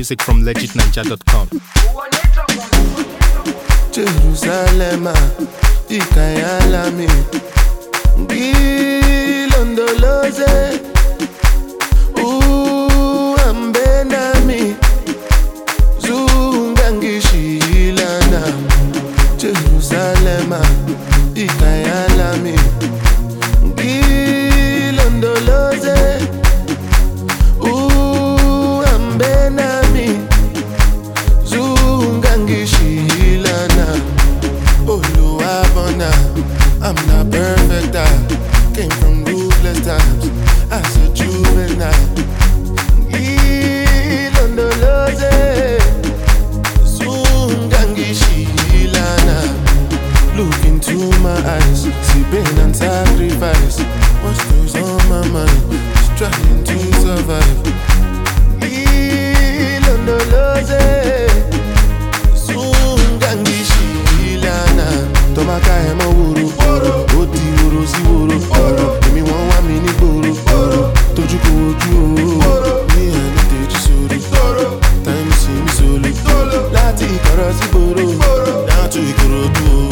music from legitninja.com. Jerusalem, ikayalami, ngilondoloze, uhambenami, zungangishilana. Jerusalem, ikayalami, ngilondoloze, uhambenami, zungangishilana. Oluwabona, I'm not perfect, I came from ruthless times as a juvenile. Ngilondoloze, zungangishilana. Look into my eyes, see pain and sacrifice. What's goes on my mind, just trying to survive. Ngilondoloze, zungangishilana. Tomaka emo wuru, oti wuru si wuru. Emi won wa mi ni gboro, toju ko oju o. Mi ani teji soro, time si mi solo. Láti Ìkọ̀rọ̀ sí gboro, down to Ìkòròdú o.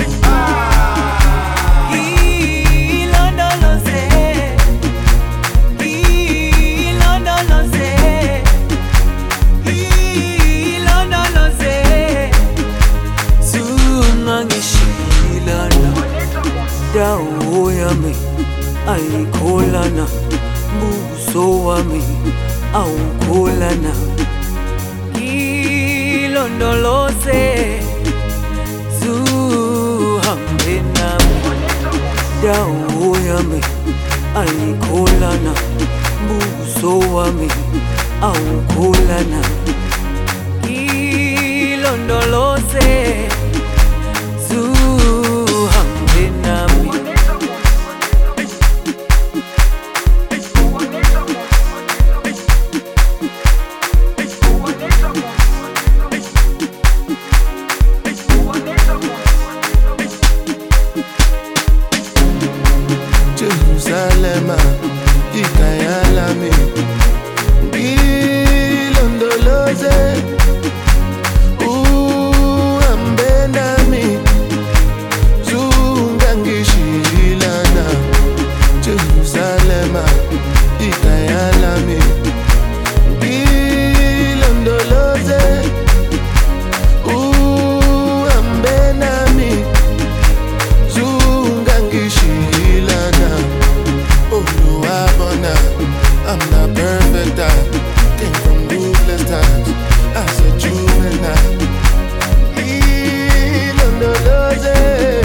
Dawo yami ayikholana, buso wami awukholana. Ilondoloze, zuhambe nami. Dawo yami ayikholana, buso wami awukholana. Ilondoloze, zuhambe nami. Jerusalem, ikayalami, ngilondoloze, uhambenami, zungangishilana. Jerusalem, ikayalami, ngilondoloze, uhambenami, zungangishilana. Oluwabona, I'm not perfect, I came from ruthless times as a juvenile. Ilondoloze,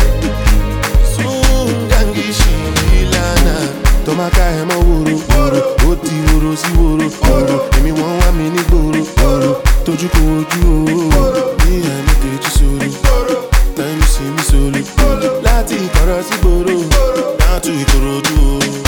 zungangishilana. Tomaka emo wuru, oti wuru si wuru. Emi won wa mi ni gboro, toju ko oju o. Mi ani teji soro, time si mi solo. Láti Ìkọ̀rọ̀ sí gboro, down to Ìkòròdú o.